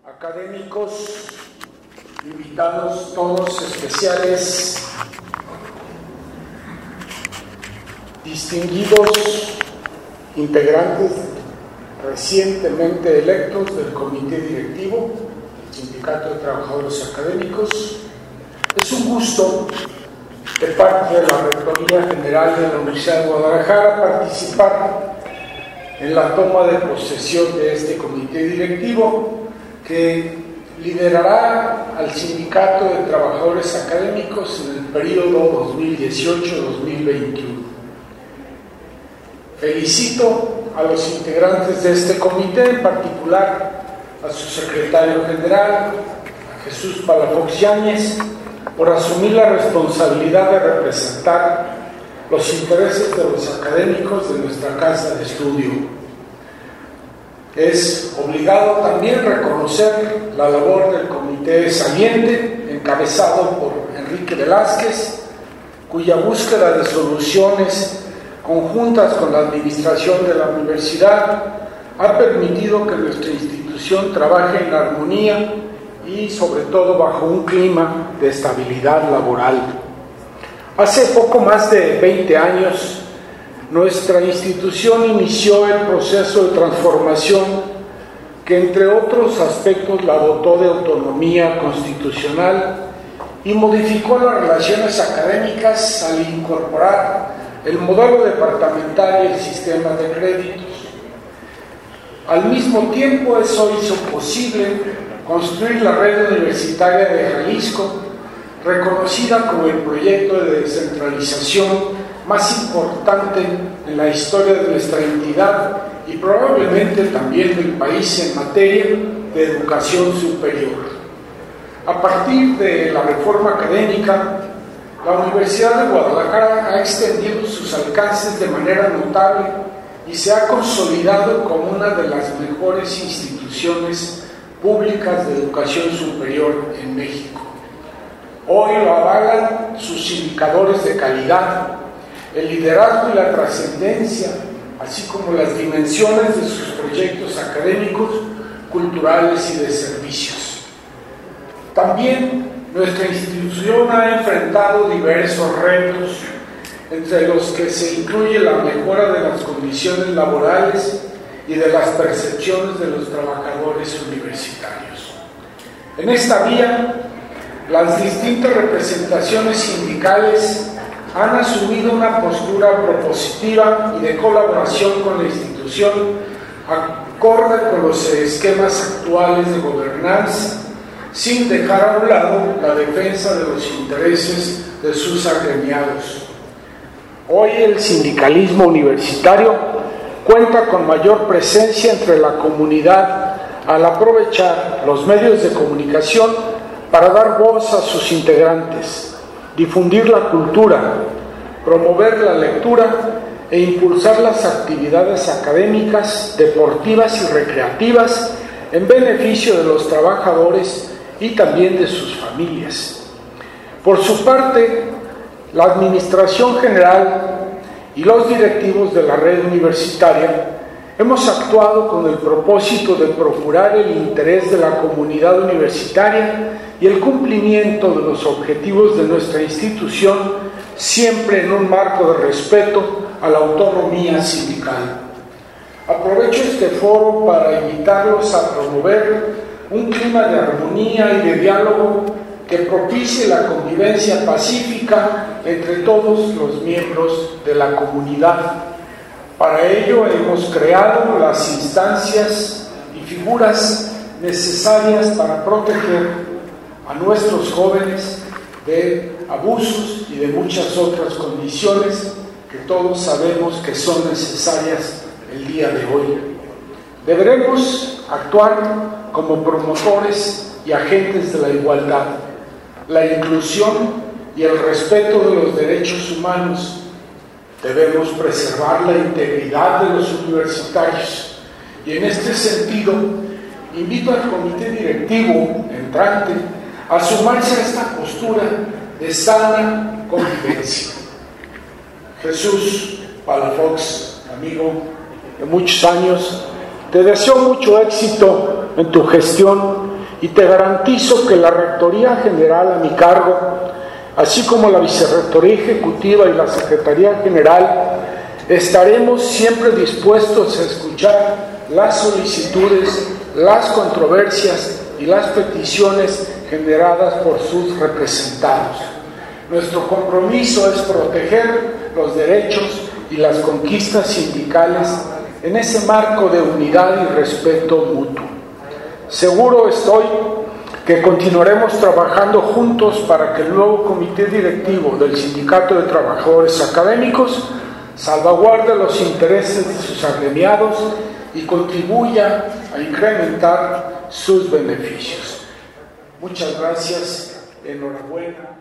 académicos, invitados todos especiales, distinguidos integrantes recientemente electos del Comité Directivo del Sindicato de Trabajadores Académicos. Es un gusto de parte de la Rectoría General de la Universidad de Guadalajara participar en la toma de posesión de este Comité Directivo que liderará al Sindicato de Trabajadores Académicos en el periodo 2018-2021. Felicito a los integrantes de este comité, en particular a su secretario general, a Jesús Palafox Yáñez, por asumir la responsabilidad de representar los intereses de los académicos de nuestra casa de estudio. Es obligado también reconocer la labor del Comité Saliente, encabezado por Enrique Velázquez, cuya búsqueda de soluciones conjuntas con la administración de la universidad ha permitido que nuestra institución trabaje en armonía y sobre todo bajo un clima de estabilidad laboral. Hace poco más de 20 años, nuestra institución inició el proceso de transformación que, entre otros aspectos, la dotó de autonomía constitucional y modificó las relaciones académicas al incorporar el modelo departamental y el sistema de créditos. Al mismo tiempo, eso hizo posible construir la red universitaria de Jalisco, reconocida como el proyecto de descentralización más importante en la historia de nuestra entidad y probablemente también del país en materia de educación superior. A partir de la reforma académica, la Universidad de Guadalajara ha extendido sus alcances de manera notable y se ha consolidado como una de las mejores instituciones públicas de educación superior en México. Hoy lo avalan sus indicadores de calidad, el liderazgo y la trascendencia, así como las dimensiones de sus proyectos académicos, culturales y de servicios. También nuestra institución ha enfrentado diversos retos, entre los que se incluye la mejora de las condiciones laborales y de las percepciones de los trabajadores universitarios. En esta vía, las distintas representaciones sindicales han asumido una postura propositiva y de colaboración con la institución, acorde con los esquemas actuales de gobernanza, sin dejar a un lado la defensa de los intereses de sus agremiados. Hoy el sindicalismo universitario cuenta con mayor presencia entre la comunidad al aprovechar los medios de comunicación para dar voz a sus integrantes, difundir la cultura, promover la lectura e impulsar las actividades académicas, deportivas y recreativas en beneficio de los trabajadores y también de sus familias. Por su parte, la Administración General y los directivos de la red universitaria hemos actuado con el propósito de procurar el interés de la comunidad universitaria y el cumplimiento de los objetivos de nuestra institución, siempre en un marco de respeto a la autonomía sindical. Aprovecho este foro para invitarlos a promover un clima de armonía y de diálogo que propicie la convivencia pacífica entre todos los miembros de la comunidad. Para ello hemos creado las instancias y figuras necesarias para proteger a nuestros jóvenes de abusos y de muchas otras condiciones que todos sabemos que son necesarias el día de hoy. Deberemos actuar como promotores y agentes de la igualdad, la inclusión y el respeto de los derechos humanos. Debemos preservar la integridad de los universitarios y en este sentido invito al comité directivo entrante a sumarse a esta postura de sana convivencia. Jesús Palafox, amigo de muchos años, te deseo mucho éxito en tu gestión y te garantizo que la Rectoría General a mi cargo, así como la Vicerrectoría Ejecutiva y la Secretaría General, estaremos siempre dispuestos a escuchar las solicitudes, las controversias y las peticiones generadas por sus representados. Nuestro compromiso es proteger los derechos y las conquistas sindicales en ese marco de unidad y respeto mutuo. Seguro estoy que continuaremos trabajando juntos para que el nuevo comité directivo del Sindicato de Trabajadores Académicos salvaguarde los intereses de sus agremiados y contribuya a incrementar sus beneficios. Muchas gracias, enhorabuena.